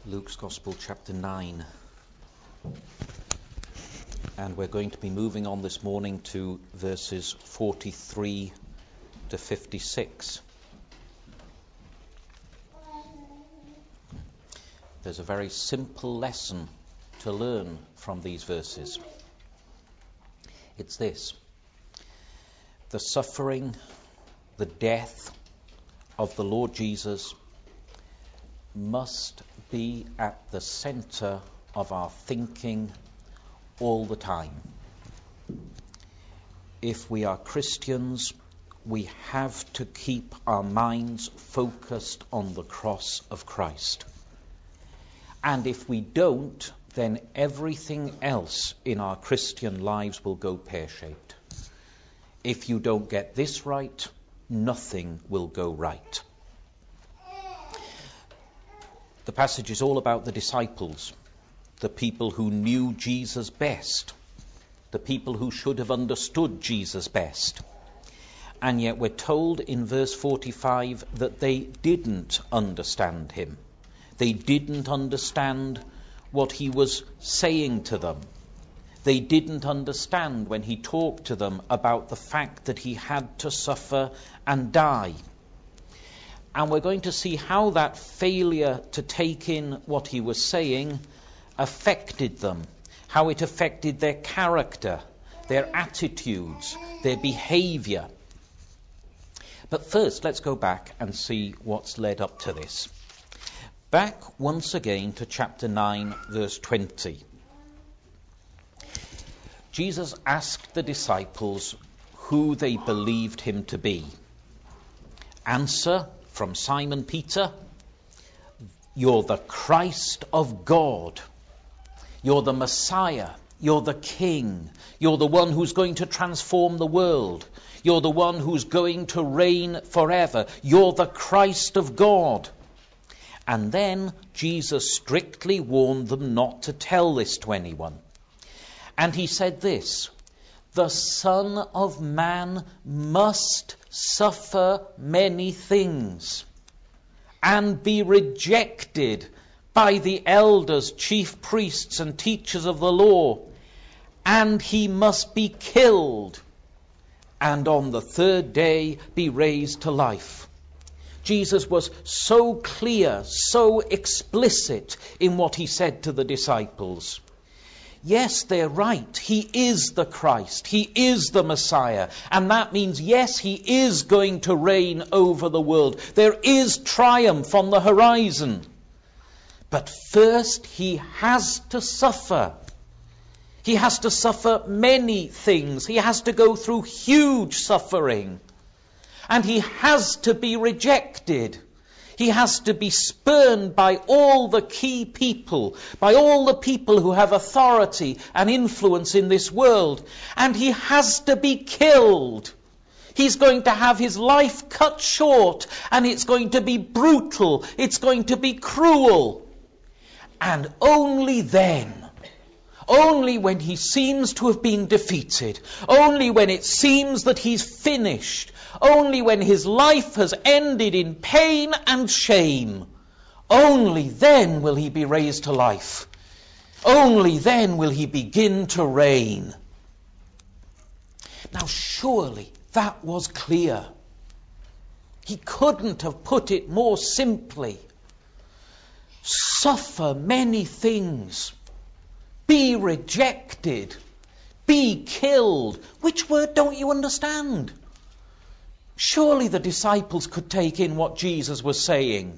Luke's Gospel, chapter 9. And we're going to be moving on this morning to verses 43 to 56. There's a very simple lesson to learn from these verses. It's this: the suffering, the death of the Lord Jesus must be at the center of our thinking all the time. If we are Christians, we have to keep our minds focused on the cross of Christ. And if we don't, then everything else in our Christian lives will go pear-shaped. If you don't get this right, nothing will go right. The passage is all about the disciples, the people who knew Jesus best, the people who should have understood Jesus best. And yet we're told in verse 45 that they didn't understand him. They didn't understand what he was saying to them. They didn't understand when he talked to them about the fact that he had to suffer and die. And we're going to see how that failure to take in what he was saying affected them, how it affected their character, their attitudes, their behavior. But first, let's go back and see what's led up to this. Back once again to chapter 9, verse 20. Jesus asked the disciples who they believed him to be. Answer from Simon Peter: "You're the Christ of God. You're the Messiah. You're the King. You're the one who's going to transform the world. You're the one who's going to reign forever. You're the Christ of God." And then Jesus strictly warned them not to tell this to anyone. And he said this: "The Son of Man must suffer many things and be rejected by the elders, chief priests and teachers of the law, and he must be killed, and on the third day be raised to life." Jesus was so clear, so explicit in what he said to the disciples. Yes, they're right. He is the Christ. He is the Messiah. And that means, yes, he is going to reign over the world. There is triumph on the horizon. But first, he has to suffer. He has to suffer many things. He has to go through huge suffering. And he has to be rejected. He has to be spurned by all the key people, by all the people who have authority and influence in this world. And he has to be killed. He's going to have his life cut short, and it's going to be brutal. It's going to be cruel. And only then, only when he seems to have been defeated, only when it seems that he's finished, only when his life has ended in pain and shame, only then will he be raised to life. Only then will he begin to reign. Now surely that was clear. He couldn't have put it more simply. Suffer many things. Be rejected. Be killed. Which word don't you understand? Surely the disciples could take in what Jesus was saying.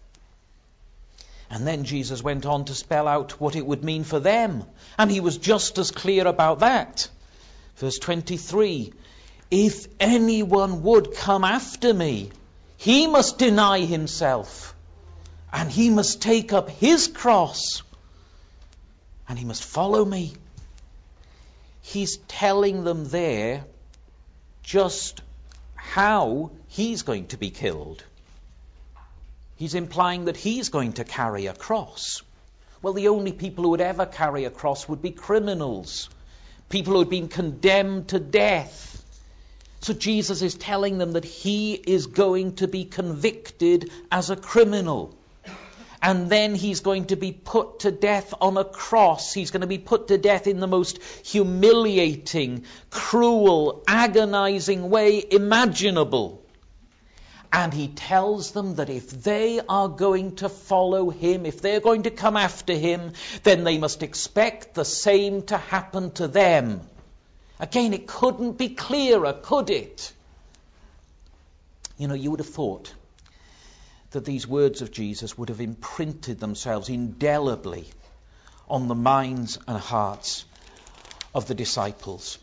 And then Jesus went on to spell out what it would mean for them. And he was just as clear about that. Verse 23, "If anyone would come after me, he must deny himself. And he must take up his cross. And he must follow me." He's telling them there just how he's going to be killed. He's implying that he's going to carry a cross. Well, the only people who would ever carry a cross would be criminals, people who had been condemned to death. So Jesus is telling them that he is going to be convicted as a criminal. And then he's going to be put to death on a cross. He's going to be put to death in the most humiliating, cruel, agonizing way imaginable. And he tells them that if they are going to follow him, if they're going to come after him, then they must expect the same to happen to them. Again, it couldn't be clearer, could it? You know, you would have thought that these words of Jesus would have imprinted themselves indelibly on the minds and hearts of the disciples.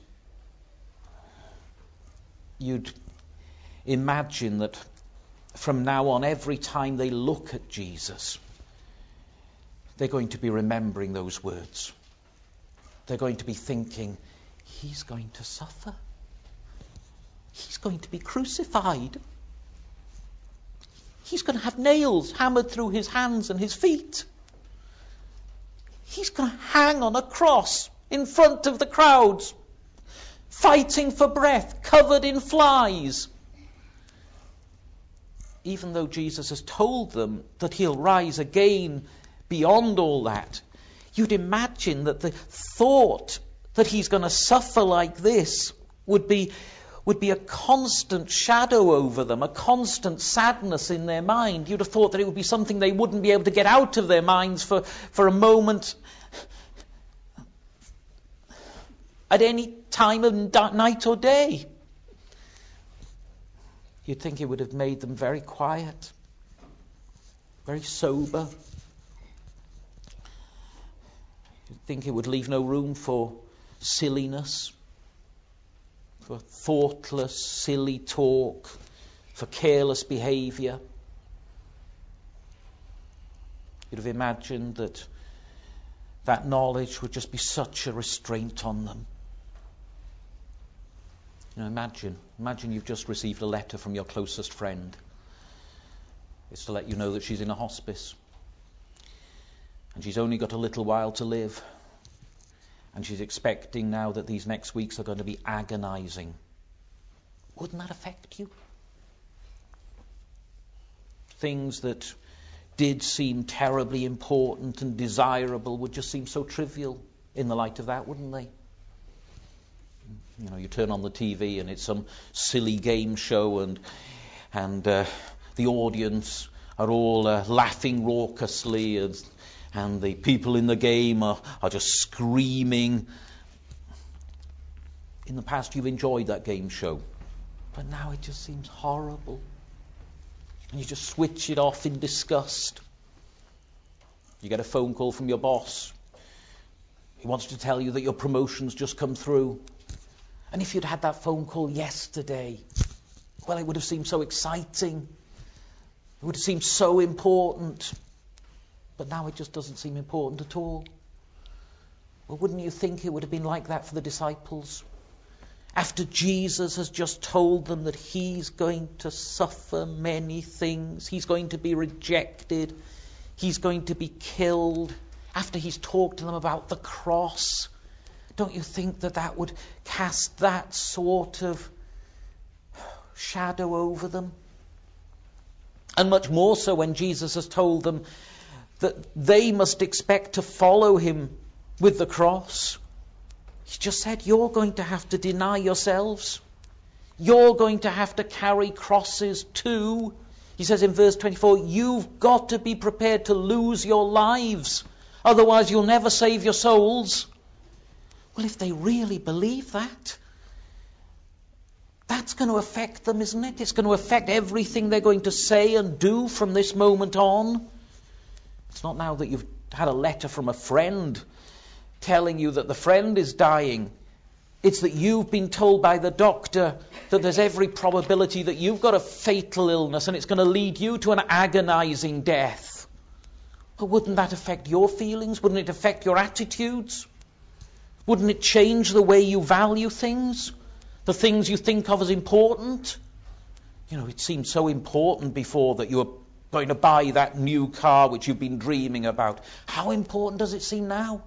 You'd imagine that from now on, every time they look at Jesus, they're going to be remembering those words. They're going to be thinking, he's going to suffer. He's going to be crucified. He's going to have nails hammered through his hands and his feet. He's going to hang on a cross in front of the crowds, fighting for breath, covered in flies. Even though Jesus has told them that he'll rise again beyond all that, you'd imagine that the thought that he's going to suffer like this would be a constant shadow over them, a constant sadness in their mind. You'd have thought that it would be something they wouldn't be able to get out of their minds for a moment at any time of night or day. You'd think it would have made them very quiet, very sober. You'd think it would leave no room for silliness, for thoughtless, silly talk, for careless behaviour. You'd have imagined that knowledge would just be such a restraint on them. You know, imagine you've just received a letter from your closest friend. It's to let you know that she's in a hospice. And she's only got a little while to live. And she's expecting now that these next weeks are going to be agonizing. Wouldn't that affect you? Things that did seem terribly important and desirable would just seem so trivial in the light of that, wouldn't they? You know, you turn on the TV and it's some silly game show and the audience are all laughing raucously and the people in the game are just screaming. In the past you've enjoyed that game show, but now it just seems horrible. And you just switch it off in disgust. You get a phone call from your boss. He wants to tell you that your promotion's just come through. And if you'd had that phone call yesterday, well, it would have seemed so exciting. It would have seemed so important. But now it just doesn't seem important at all. Well, wouldn't you think it would have been like that for the disciples? After Jesus has just told them that he's going to suffer many things, he's going to be rejected, he's going to be killed, after he's talked to them about the cross, don't you think that would cast that sort of shadow over them? And much more so when Jesus has told them that they must expect to follow him with the cross. He just said, you're going to have to deny yourselves. You're going to have to carry crosses too. He says in verse 24, you've got to be prepared to lose your lives. Otherwise you'll never save your souls. Well, if they really believe that, that's going to affect them, isn't it? It's going to affect everything they're going to say and do from this moment on. It's not now that you've had a letter from a friend telling you that the friend is dying. It's that you've been told by the doctor that there's every probability that you've got a fatal illness and it's going to lead you to an agonizing death. Well, wouldn't that affect your feelings? Wouldn't it affect your attitudes? Wouldn't it change the way you value things? The things you think of as important? You know, it seemed so important before that you were going to buy that new car which you've been dreaming about. How important does it seem now?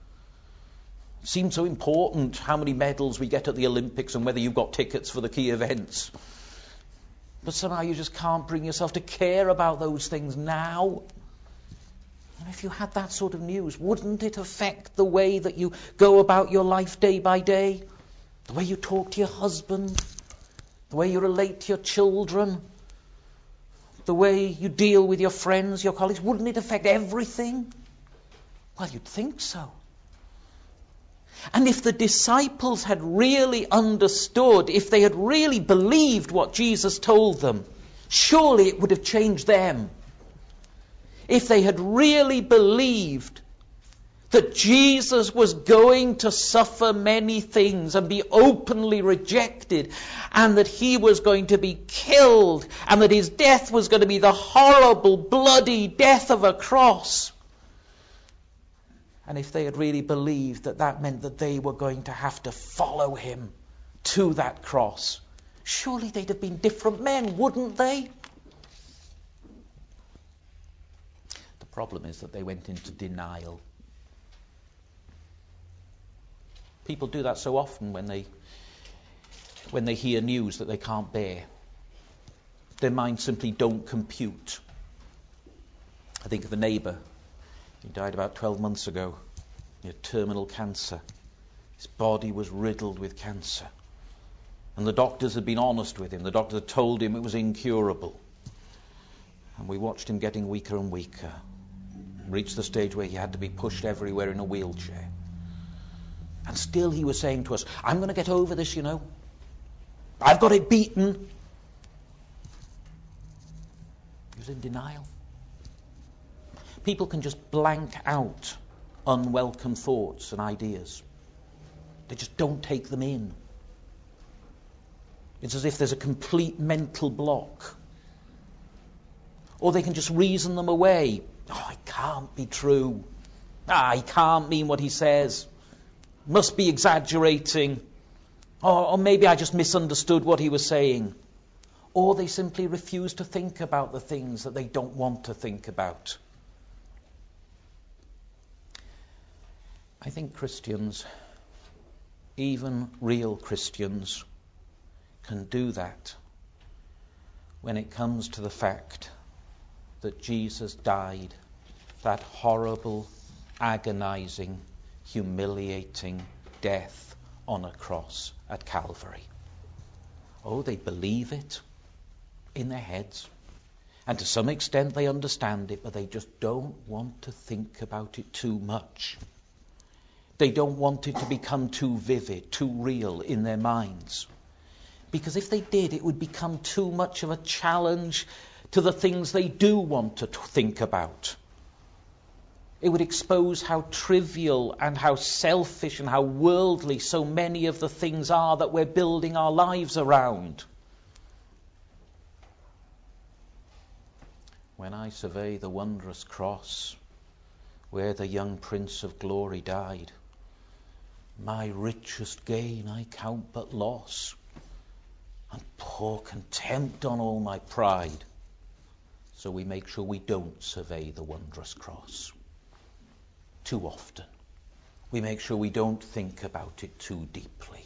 It seems so important how many medals we get at the Olympics and whether you've got tickets for the key events. But somehow you just can't bring yourself to care about those things now. And if you had that sort of news, wouldn't it affect the way that you go about your life day by day? The way you talk to your husband? The way you relate to your children? The way you deal with your friends, your colleagues? Wouldn't it affect everything? Well, you'd think so. And if the disciples had really understood, if they had really believed what Jesus told them, surely it would have changed them. If they had really believed that Jesus was going to suffer many things and be openly rejected, and that he was going to be killed, and that his death was going to be the horrible, bloody death of a cross. And if they had really believed that that meant that they were going to have to follow him to that cross, surely they'd have been different men, wouldn't they? The problem is that they went into denial. People do that so often when they hear news that they can't bear. Their minds simply don't compute. I think of a neighbour. He died about 12 months ago. He had terminal cancer. His body was riddled with cancer. And the doctors had been honest with him. The doctors had told him it was incurable. And we watched him getting weaker and weaker. Reached the stage where he had to be pushed everywhere in a wheelchair. And still he was saying to us, I'm going to get over this, you know. I've got it beaten. He was in denial. People can just blank out unwelcome thoughts and ideas. They just don't take them in. It's as if there's a complete mental block. Or they can just reason them away. Oh, it can't be true. He can't mean what he says. Must be exaggerating. Or maybe I just misunderstood what he was saying. Or they simply refuse to think about the things that they don't want to think about. I think Christians, even real Christians, can do that when it comes to the fact that Jesus died that horrible, agonizing, humiliating death on a cross at Calvary. Oh, they believe it in their heads. And to some extent they understand it, but they just don't want to think about it too much. They don't want it to become too vivid, too real in their minds. Because if they did, it would become too much of a challenge to the things they do want to think about. It would expose how trivial and how selfish and how worldly so many of the things are that we're building our lives around. When I survey the wondrous cross where the young Prince of Glory died, my richest gain I count but loss, and pour contempt on all my pride. So we make sure we don't survey the wondrous cross too often. We make sure we don't think about it too deeply.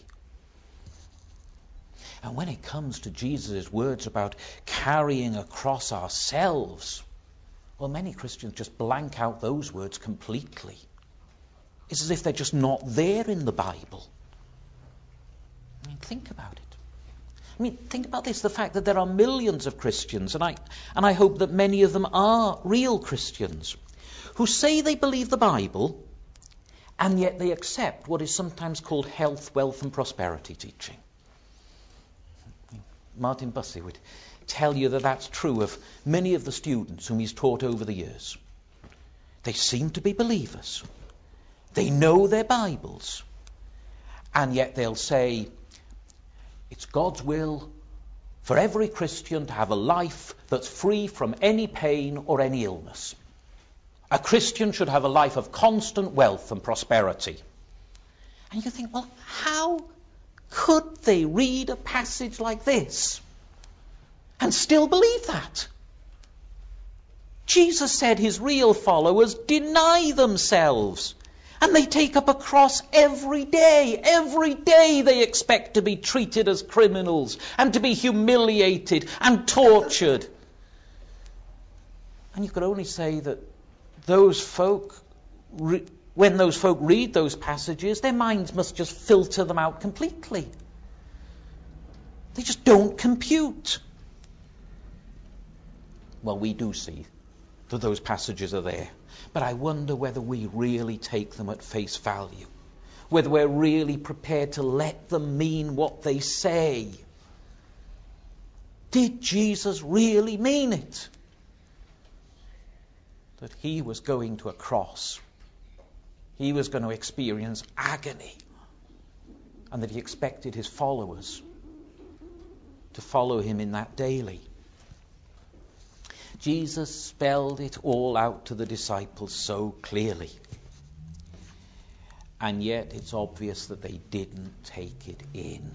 And when it comes to Jesus' words about carrying a cross ourselves, well, many Christians just blank out those words completely. It's as if they're just not there in the Bible. I mean, think about it. I mean, think about this, the fact that there are millions of Christians, and I hope that many of them are real Christians, who say they believe the Bible, and yet they accept what is sometimes called health, wealth, and prosperity teaching. Martin Bussey would tell you that that's true of many of the students whom he's taught over the years. They seem to be believers. They know their Bibles. And yet they'll say, it's God's will for every Christian to have a life that's free from any pain or any illness. A Christian should have a life of constant wealth and prosperity. And you think, well, how could they read a passage like this and still believe that? Jesus said his real followers deny themselves. And they take up a cross every day. Every day they expect to be treated as criminals and to be humiliated and tortured. And you could only say that those folk, when those folk read those passages, their minds must just filter them out completely. They just don't compute. Well, we do see that those passages are there. But I wonder whether we really take them at face value. Whether we're really prepared to let them mean what they say. Did Jesus really mean it? That he was going to a cross. He was going to experience agony. And that he expected his followers to follow him in that daily. Jesus spelled it all out to the disciples so clearly. And yet it's obvious that they didn't take it in.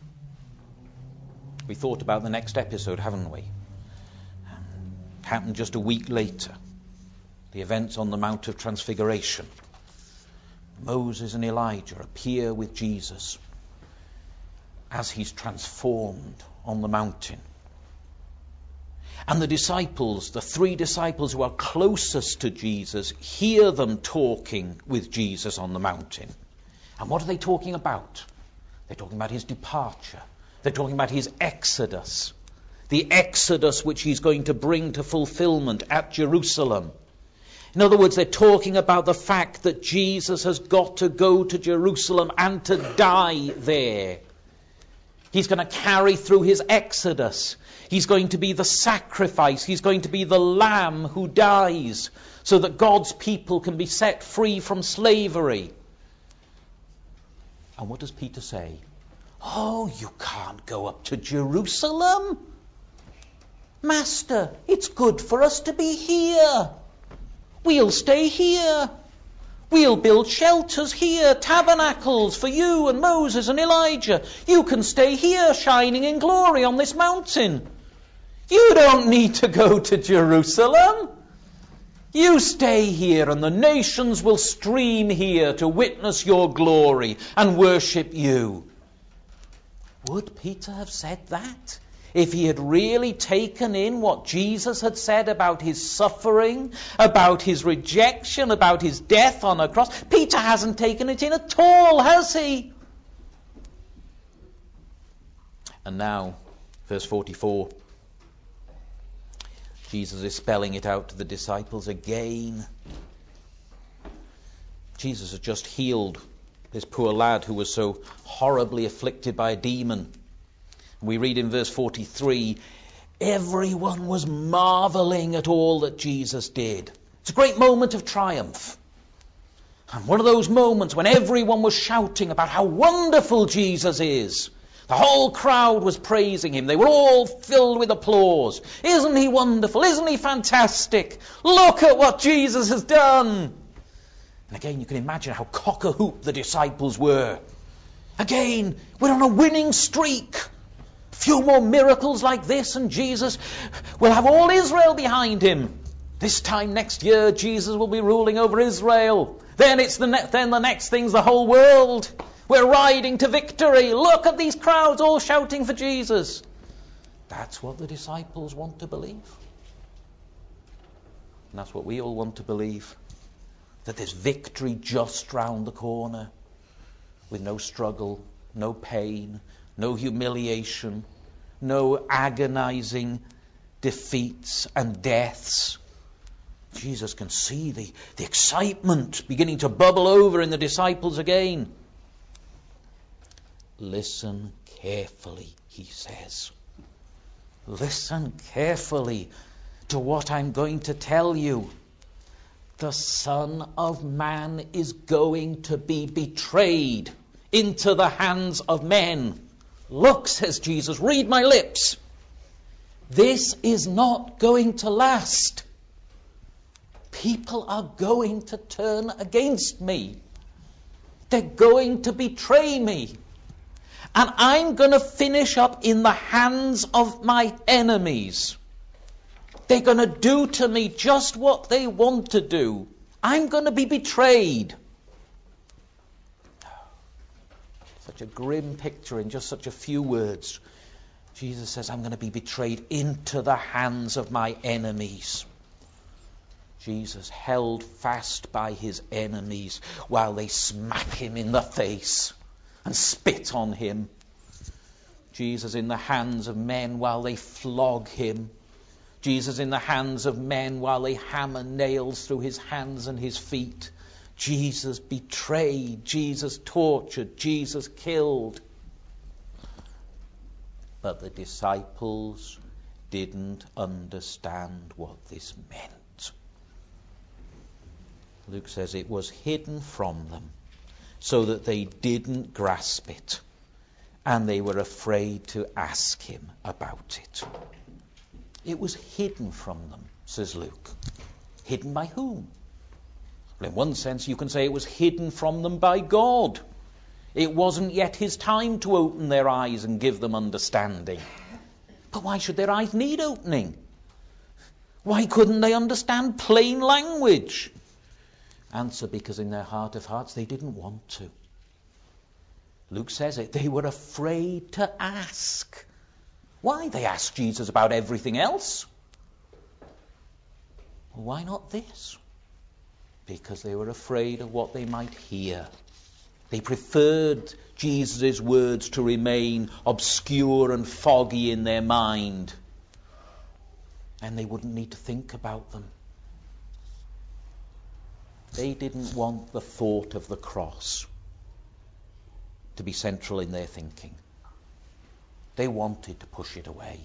We thought about the next episode, haven't we? It happened just a week later. The events on the Mount of Transfiguration. Moses and Elijah appear with Jesus as he's transformed on the mountain. And the disciples, the 3 disciples who are closest to Jesus, hear them talking with Jesus on the mountain. And what are they talking about? They're talking about his departure. They're talking about his exodus. The exodus which he's going to bring to fulfillment at Jerusalem. In other words, they're talking about the fact that Jesus has got to go to Jerusalem and to die there. He's going to carry through his exodus. He's going to be the sacrifice. He's going to be the lamb who dies so that God's people can be set free from slavery. And what does Peter say? Oh, you can't go up to Jerusalem. Master, it's good for us to be here. We'll stay here. We'll build shelters here, tabernacles for you and Moses and Elijah. You can stay here shining in glory on this mountain. You don't need to go to Jerusalem. You stay here and the nations will stream here to witness your glory and worship you. Would Peter have said that? If he had really taken in what Jesus had said about his suffering, about his rejection, about his death on a cross? Peter hasn't taken it in at all, has he? And now, verse 44. Jesus is spelling it out to the disciples again. Jesus has just healed this poor lad who was so horribly afflicted by a demon. We read in verse 43, everyone was marveling at all that Jesus did. It's a great moment of triumph. And one of those moments when everyone was shouting about how wonderful Jesus is. The whole crowd was praising him. They were all filled with applause. Isn't he wonderful? Isn't he fantastic? Look at what Jesus has done. And again, you can imagine how cock-a-hoop the disciples were. Again, we're on a winning streak. A few more miracles like this and Jesus will have all Israel behind him. This time next year, Jesus will be ruling over Israel. Then the next thing's the whole world. We're riding to victory. Look at these crowds all shouting for Jesus. That's what the disciples want to believe. And that's what we all want to believe. That there's victory just round the corner. With no struggle, no pain, no humiliation, no agonizing defeats and deaths. Jesus can see the excitement beginning to bubble over in the disciples again. Listen carefully, he says. Listen carefully to what I'm going to tell you. The Son of Man is going to be betrayed into the hands of men. Look, says Jesus, read my lips. This is not going to last. People are going to turn against me. They're going to betray me. And I'm going to finish up in the hands of my enemies. They're going to do to me just what they want to do. I'm going to be betrayed. Such a grim picture in just such a few words. Jesus says, I'm going to be betrayed into the hands of my enemies. Jesus held fast by his enemies while they smack him in the face and spit on him. Jesus in the hands of men while they flog him. Jesus in the hands of men while they hammer nails through his hands and his feet. Jesus betrayed, Jesus tortured, Jesus killed. But the disciples didn't understand what this meant. Luke says it was hidden from them so that they didn't grasp it, and they were afraid to ask him about it. It was hidden from them, says Luke. Hidden by whom? Well, in one sense you can say it was hidden from them by God. It wasn't yet his time to open their eyes and give them understanding. But why should their eyes need opening? Why couldn't they understand plain language? Answer, because in their heart of hearts they didn't want to. Luke says it. They were afraid to ask. Why? They asked Jesus about everything else. Well, why not this? Because they were afraid of what they might hear. They preferred Jesus' words to remain obscure and foggy in their mind. And they wouldn't need to think about them. They didn't want the thought of the cross to be central in their thinking. They wanted to push it away.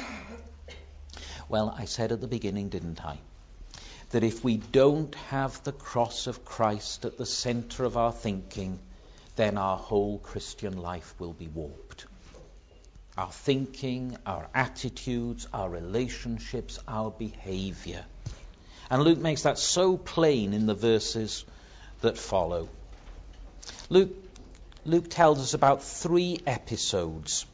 Well, I said at the beginning, didn't I, that if we don't have the cross of Christ at the centre of our thinking, then our whole Christian life will be warped. Our thinking, our attitudes, our relationships, our behaviour. And Luke makes that so plain in the verses that follow. Luke tells us about 3 episodes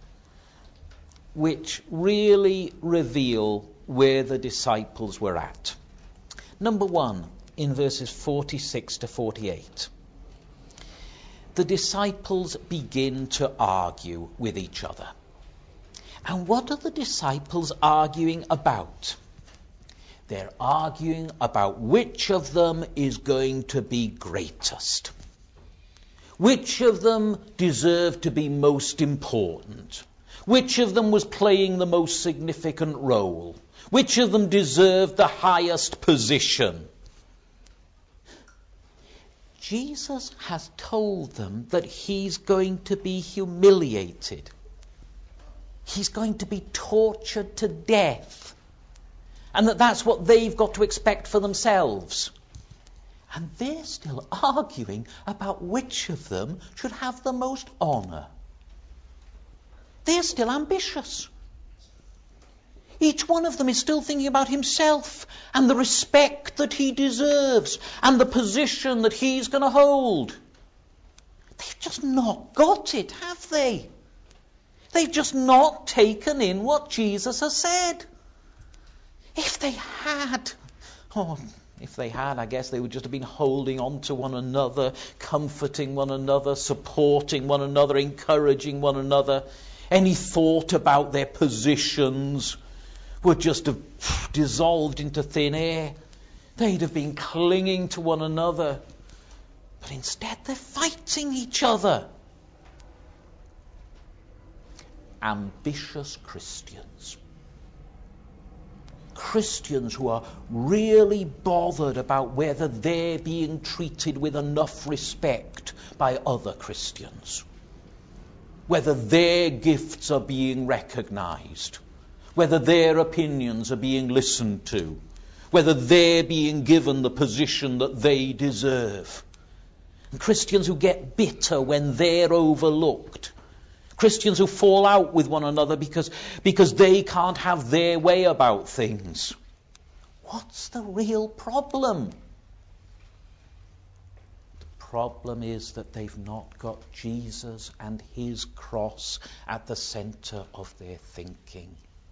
which really reveal where the disciples were at. Number 1, in verses 46 to 48. The disciples begin to argue with each other. And what are the disciples arguing about? They're arguing about which of them is going to be greatest. Which of them deserved to be most important? Which of them was playing the most significant role? Which of them deserved the highest position? Jesus has told them that he's going to be humiliated. He's going to be tortured to death. And that's what they've got to expect for themselves. And they're still arguing about which of them should have the most honour. They're still ambitious. Each one of them is still thinking about himself and the respect that he deserves and the position that he's going to hold. They've just not got it, have they? They've just not taken in what Jesus has said. If they had, I guess they would just have been holding on to one another, comforting one another, supporting one another, encouraging one another. Any thought about their positions would just have dissolved into thin air. They'd have been clinging to one another. But instead they're fighting each other. Ambitious Christians. Christians who are really bothered about whether they're being treated with enough respect by other Christians. Whether their gifts are being recognised. Whether their opinions are being listened to. Whether they're being given the position that they deserve. And Christians who get bitter when they're overlooked. Christians who fall out with one another because they can't have their way about things. What's the real problem? The problem is that they've not got Jesus and his cross at the centre of their thinking.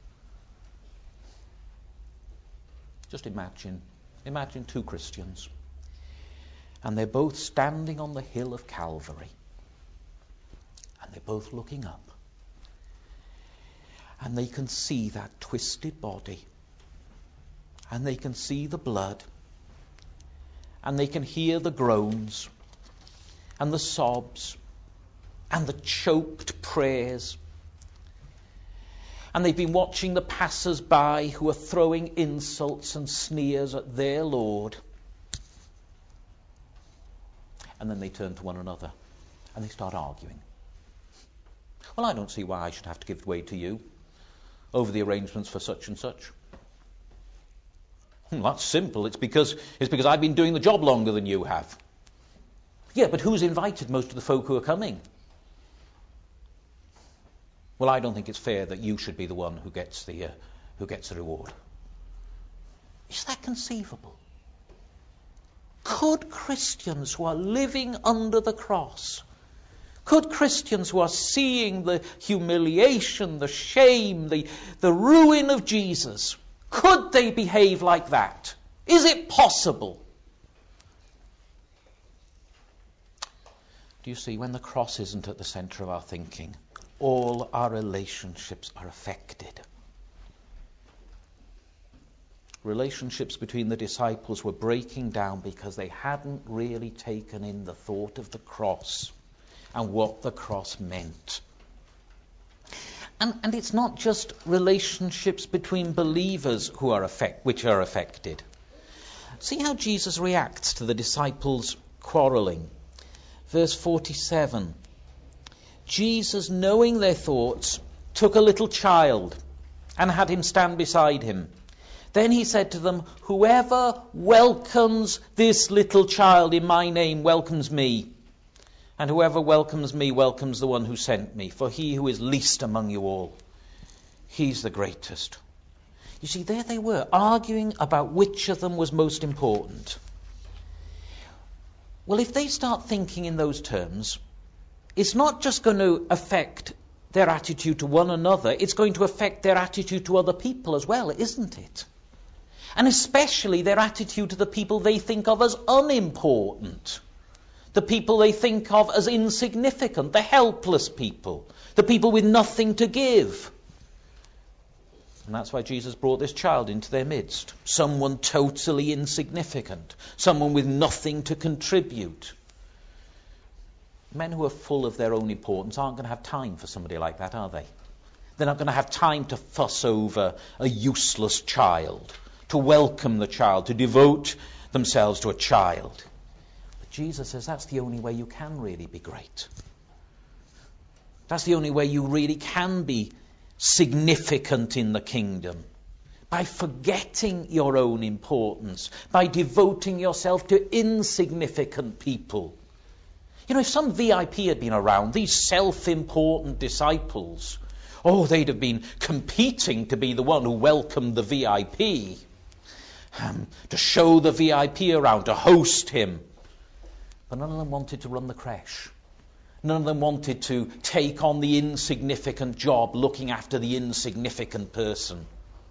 Just imagine 2 Christians, and they're both standing on the hill of Calvary. And they're both looking up. And they can see that twisted body and they can see the blood, and they can hear the groans, and the sobs, and the choked prayers. And they've been watching the passers-by who are throwing insults and sneers at their Lord. And then they turn to one another and they start arguing. Well, I don't see why I should have to give way to you over the arrangements for such and such. That's simple. It's because I've been doing the job longer than you have. Yeah, but who's invited most of the folk who are coming? Well, I don't think it's fair that you should be the one who gets the reward. Is that conceivable? Could Christians who are living under the cross, could Christians who are seeing the humiliation, the shame, the ruin of Jesus, could they behave like that? Is it possible? Do you see, when the cross isn't at the centre of our thinking, all our relationships are affected. Relationships between the disciples were breaking down because they hadn't really taken in the thought of the cross and what the cross meant. And it's not just relationships between believers which are affected. See how Jesus reacts to the disciples quarrelling. Verse 47. Jesus, knowing their thoughts, took a little child and had him stand beside him. Then he said to them, "Whoever welcomes this little child in my name welcomes me. And whoever welcomes me welcomes the one who sent me. For he who is least among you all, he's the greatest." You see, there they were, arguing about which of them was most important. Well, if they start thinking in those terms, it's not just going to affect their attitude to one another, it's going to affect their attitude to other people as well, isn't it? And especially their attitude to the people they think of as unimportant. The people they think of as insignificant, the helpless people, the people with nothing to give. And that's why Jesus brought this child into their midst. Someone totally insignificant, someone with nothing to contribute. Men who are full of their own importance aren't going to have time for somebody like that, are they? They're not going to have time to fuss over a useless child, to welcome the child, to devote themselves to a child. But Jesus says that's the only way you can really be great. That's the only way you really can be significant in the kingdom. By forgetting your own importance, by devoting yourself to insignificant people. You know, if some VIP had been around, these self-important disciples, they'd have been competing to be the one who welcomed the VIP, to show the VIP around, to host him. But none of them wanted to run the creche. None of them wanted to take on the insignificant job, looking after the insignificant person.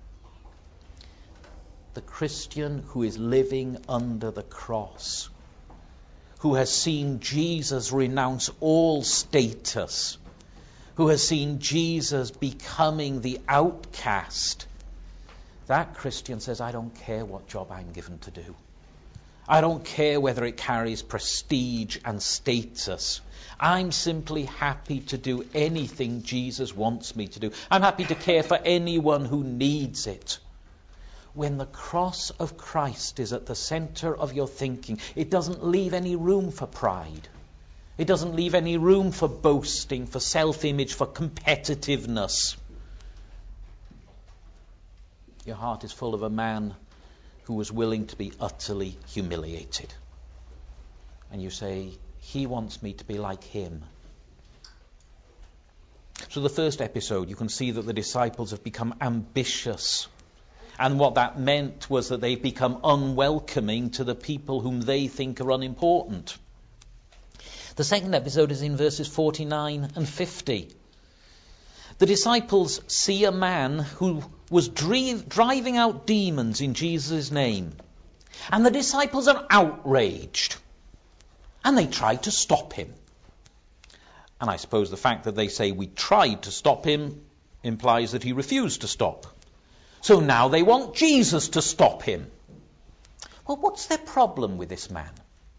The Christian who is living under the cross, who has seen Jesus renounce all status, who has seen Jesus becoming the outcast, that Christian says, I don't care what job I'm given to do. I don't care whether it carries prestige and status. I'm simply happy to do anything Jesus wants me to do. I'm happy to care for anyone who needs it. When the cross of Christ is at the center of your thinking, it doesn't leave any room for pride. It doesn't leave any room for boasting, for self-image, for competitiveness. Your heart is full of a man who was willing to be utterly humiliated. And you say, he wants me to be like him. So the first episode, you can see that the disciples have become ambitious. And what that meant was that they've become unwelcoming to the people whom they think are unimportant. The second episode is in verses 49 and 50. The disciples see a man who was driving out demons in Jesus' name. And the disciples are outraged. And they try to stop him. And I suppose the fact that they say we tried to stop him implies that he refused to stop. So now they want Jesus to stop him. Well, what's their problem with this man?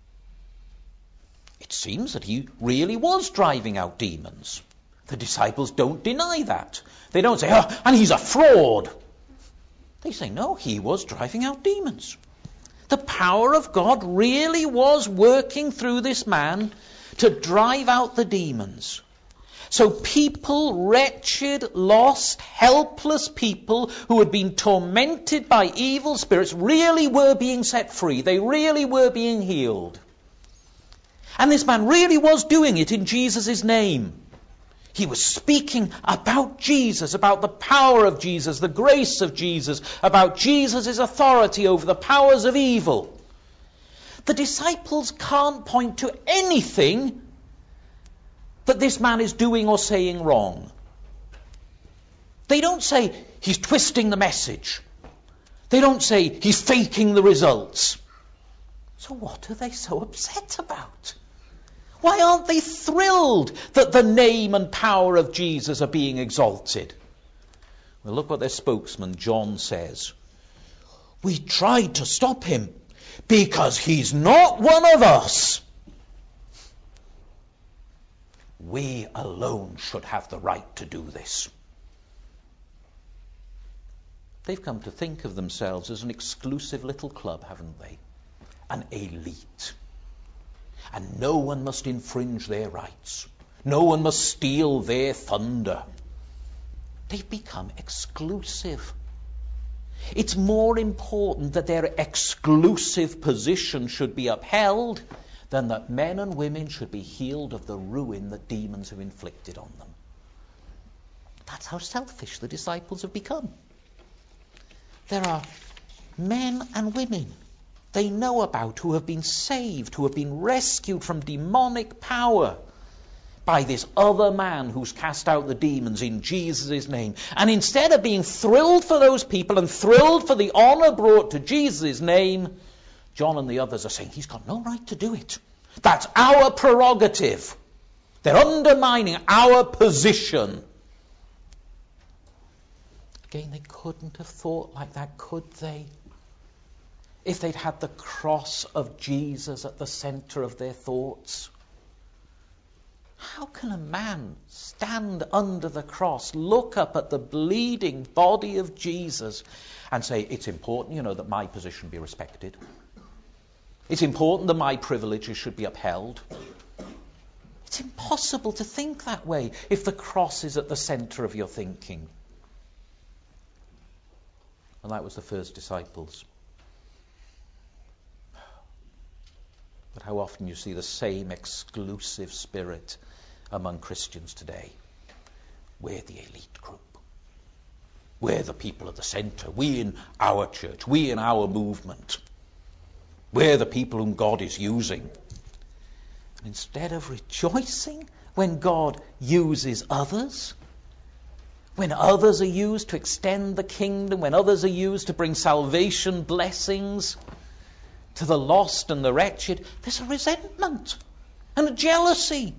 It seems that he really was driving out demons. The disciples don't deny that. They don't say, oh, and he's a fraud. They say, no, he was driving out demons. The power of God really was working through this man to drive out the demons. So people, wretched, lost, helpless people who had been tormented by evil spirits really were being set free. They really were being healed. And this man really was doing it in Jesus' name. He was speaking about Jesus, about the power of Jesus, the grace of Jesus, about Jesus' authority over the powers of evil. The disciples can't point to anything that this man is doing or saying wrong. They don't say he's twisting the message. They don't say he's faking the results. So what are they so upset about? Why aren't they thrilled that the name and power of Jesus are being exalted? Well, look what their spokesman, John, says. We tried to stop him because he's not one of us. We alone should have the right to do this. They've come to think of themselves as an exclusive little club, haven't they? An elite. And no one must infringe their rights. No one must steal their thunder. They've become exclusive. It's more important that their exclusive position should be upheld than that men and women should be healed of the ruin that demons have inflicted on them. That's how selfish the disciples have become. There are men and women they know about who have been saved, who have been rescued from demonic power by this other man who's cast out the demons in Jesus' name. And instead of being thrilled for those people and thrilled for the honor brought to Jesus' name, John and the others are saying, he's got no right to do it. That's our prerogative. They're undermining our position. Again, they couldn't have thought like that, could they? If they'd had the cross of Jesus at the center of their thoughts. How can a man stand under the cross, look up at the bleeding body of Jesus and say, it's important, that my position be respected. It's important that my privileges should be upheld. It's impossible to think that way if the cross is at the center of your thinking. And that was the first disciples. But how often you see the same exclusive spirit among Christians today. We're the elite group. We're the people at the centre. We in our church. We in our movement. We're the people whom God is using. And instead of rejoicing when God uses others, when others are used to extend the kingdom, when others are used to bring salvation blessings to the lost and the wretched, there's a resentment and a jealousy.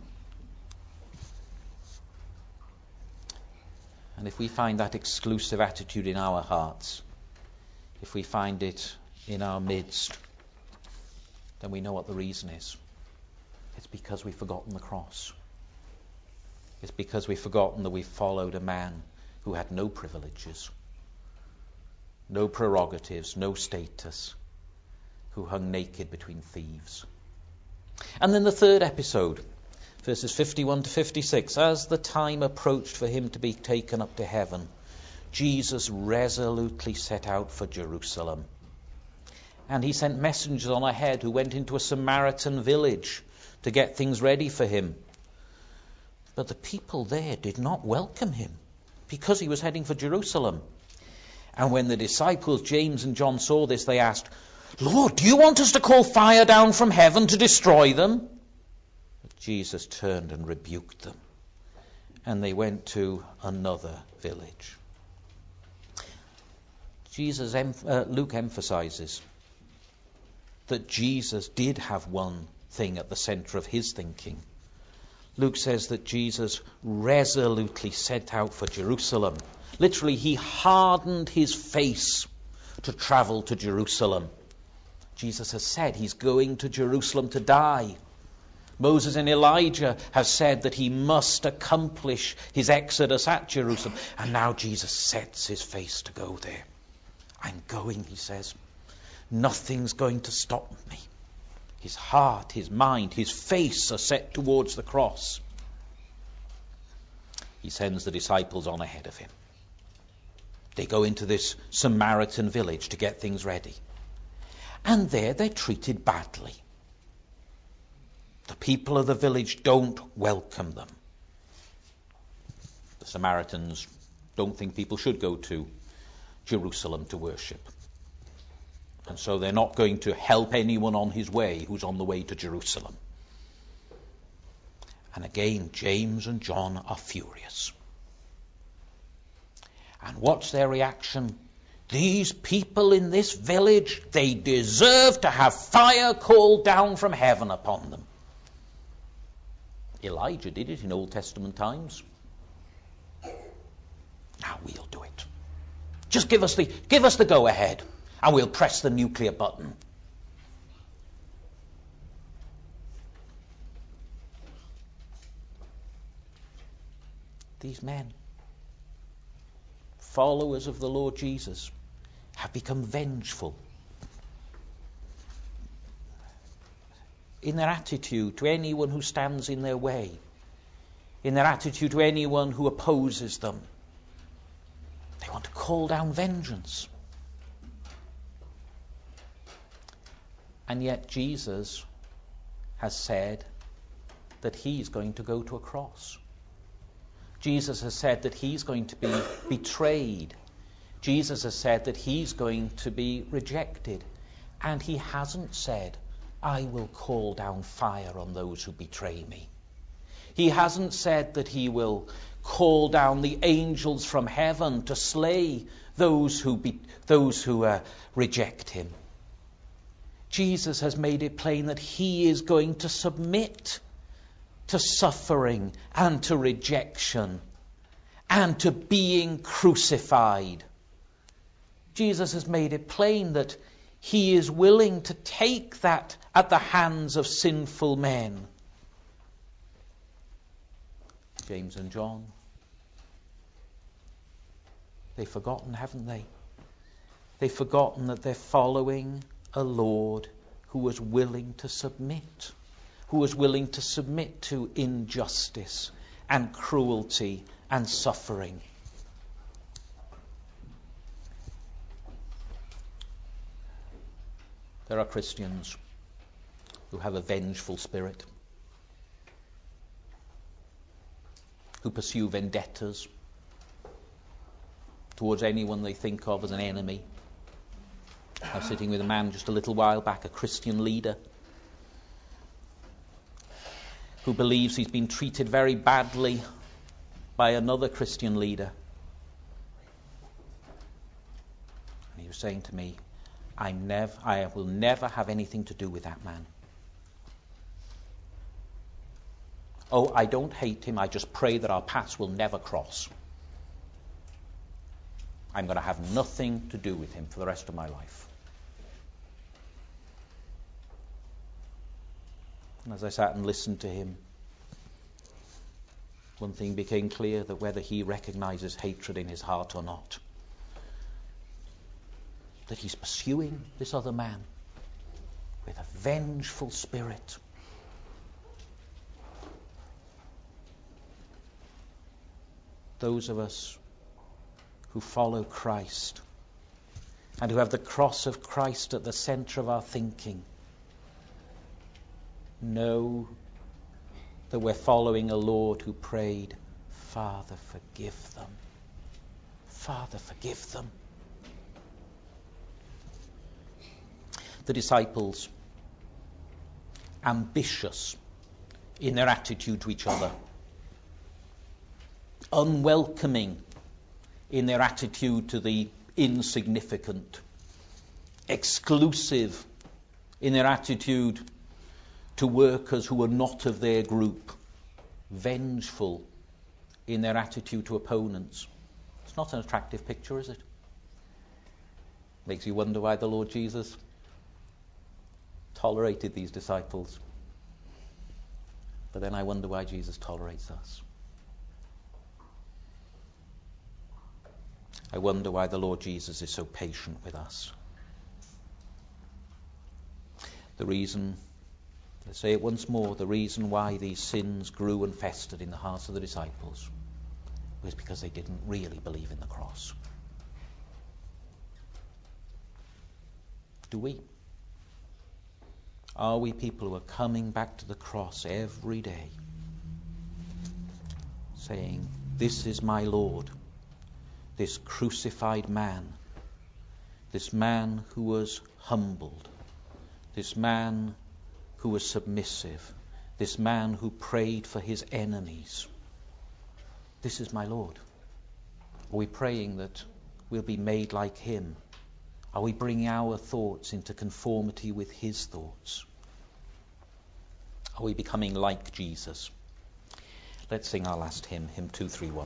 And if we find that exclusive attitude in our hearts, if we find it in our midst, then we know what the reason is. It's because we've forgotten the cross. It's because we've forgotten that we followed a man who had no privileges, no prerogatives, no status, who hung naked between thieves. And then the third episode, verses 51 to 56. As the time approached for him to be taken up to heaven, Jesus resolutely set out for Jerusalem. And he sent messengers on ahead who went into a Samaritan village to get things ready for him. But the people there did not welcome him because he was heading for Jerusalem. And when the disciples James and John saw this, they asked, Lord, do you want us to call fire down from heaven to destroy them? But Jesus turned and rebuked them. And they went to another village. Luke emphasizes that Jesus did have one thing at the center of his thinking. Luke says that Jesus resolutely set out for Jerusalem. Literally, he hardened his face to travel to Jerusalem. Jesus has said he's going to Jerusalem to die. Moses and Elijah have said that he must accomplish his exodus at Jerusalem. And now Jesus sets his face to go there. I'm going, he says. Nothing's going to stop me. His heart, his mind, his face are set towards the cross. He sends the disciples on ahead of him. They go into this Samaritan village to get things ready. And there they're treated badly. The people of the village don't welcome them. The Samaritans don't think people should go to Jerusalem to worship. And so they're not going to help anyone on his way who's on the way to Jerusalem. And again, James and John are furious. And what's their reaction? These people in this village, they deserve to have fire called down from heaven upon them. Elijah did it in Old Testament times. Now we'll do it. Just give us the go-ahead, and we'll press the nuclear button. These men, followers of the Lord Jesus, have become vengeful in their attitude to anyone who stands in their way, in their attitude to anyone who opposes them. They want to call down vengeance. And yet Jesus has said that he's going to go to a cross. Jesus has said that he's going to be betrayed. Jesus has said that he's going to be rejected. And he hasn't said, I will call down fire on those who betray me. He hasn't said that he will call down the angels from heaven to slay those who reject him. Jesus has made it plain that he is going to submit to suffering and to rejection and to being crucified. Jesus has made it plain that he is willing to take that at the hands of sinful men. James and John, they've forgotten, haven't they? They've forgotten that they're following a Lord who was willing to submit, who was willing to submit to injustice and cruelty and suffering. There are Christians who have a vengeful spirit, who pursue vendettas towards anyone they think of as an enemy. I was sitting with a man just a little while back, a Christian leader, who believes he's been treated very badly by another Christian leader. And he was saying to me, I will never have anything to do with that man. Oh, I don't hate him, I just pray that our paths will never cross. I'm going to have nothing to do with him for the rest of my life. And as I sat and listened to him, one thing became clear, that whether he recognizes hatred in his heart or not, that he's pursuing this other man with a vengeful spirit. Those of us who follow Christ and who have the cross of Christ at the center of our thinking know that we're following a Lord who prayed, Father, forgive them. Father, forgive them. The disciples, ambitious in their attitude to each other, unwelcoming in their attitude to the insignificant, exclusive in their attitude to workers who were not of their group, vengeful in their attitude to opponents. It's not an attractive picture, is it? Makes you wonder why the Lord Jesus tolerated these disciples. But then I wonder why Jesus tolerates us. I wonder why the Lord Jesus is so patient with us. The reason, let's say it once more, the reason why these sins grew and festered in the hearts of the disciples was because they didn't really believe in the cross. Do we? Are we people who are coming back to the cross every day, saying, this is my Lord, this crucified man, this man who was humbled, this man who was submissive, this man who prayed for his enemies. This is my Lord. Are we praying that we'll be made like him? Are we bringing our thoughts into conformity with his thoughts? Are we becoming like Jesus? Let's sing our last hymn, hymn 231.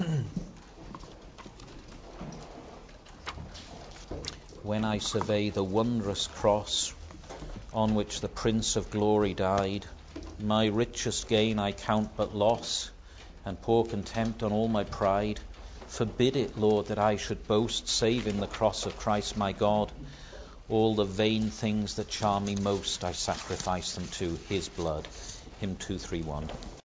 When I survey the wondrous cross on which the Prince of Glory died, my richest gain I count but loss, and pour contempt on all my pride. Forbid it, Lord, that I should boast, save in the cross of Christ my God. All the vain things that charm me most, I sacrifice them to his blood. Hymn 231.